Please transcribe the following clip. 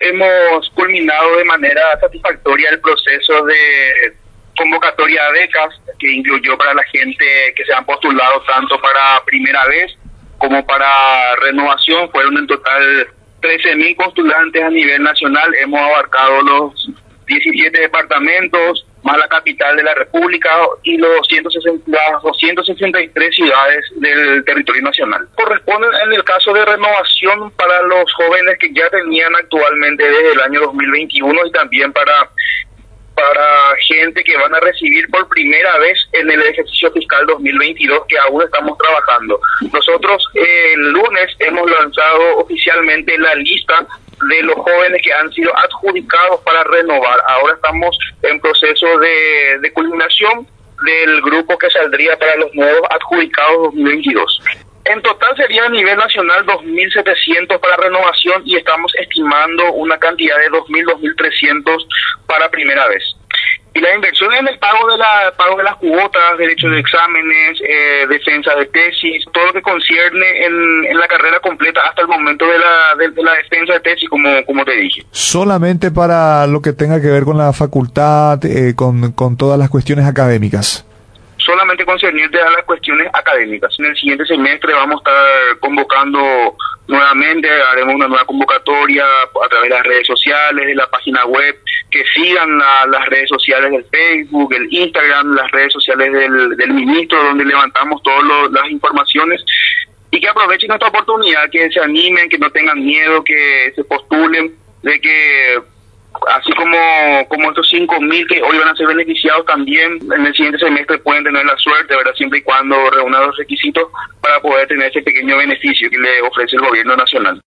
hemos culminado de manera satisfactoria el proceso de convocatoria de becas, que incluyó para la gente que se han postulado tanto para primera vez como para renovación. Fueron en total 13.000 postulantes a nivel nacional. Hemos abarcado los 17 departamentos, más la capital de la República y las 263 ciudades del territorio nacional. Corresponde en el caso de renovación para los jóvenes que ya tenían actualmente desde el año 2021 y también para gente que van a recibir por primera vez en el ejercicio fiscal 2022, que aún estamos trabajando. Nosotros el lunes hemos lanzado oficialmente la lista de los jóvenes que han sido adjudicados para renovar. Ahora estamos en proceso de culminación del grupo que saldría para los nuevos adjudicados 2022. En total sería a nivel nacional 2.700 para renovación y estamos estimando una cantidad de 2.300 para primera vez. Y la inversión en el pago de las cuotas, derechos de exámenes, defensa de tesis, todo lo que concierne en la carrera completa hasta el momento de la defensa de tesis, como te dije. Solamente para lo que tenga que ver con la facultad, con todas las cuestiones académicas. Solamente concerniente a las cuestiones académicas. En el siguiente semestre vamos a estar convocando nuevamente, haremos una nueva convocatoria a través de las redes sociales, de la página web, que sigan las redes sociales del Facebook, el Instagram, las redes sociales del ministro, donde levantamos todas las informaciones, y que aprovechen esta oportunidad, que se animen, que no tengan miedo, que se postulen, de que así como estos 5.000 que hoy van a ser beneficiados, también en el siguiente semestre pueden tener la suerte, ¿verdad?, siempre y cuando reúnan los requisitos para poder tener ese pequeño beneficio que le ofrece el gobierno nacional.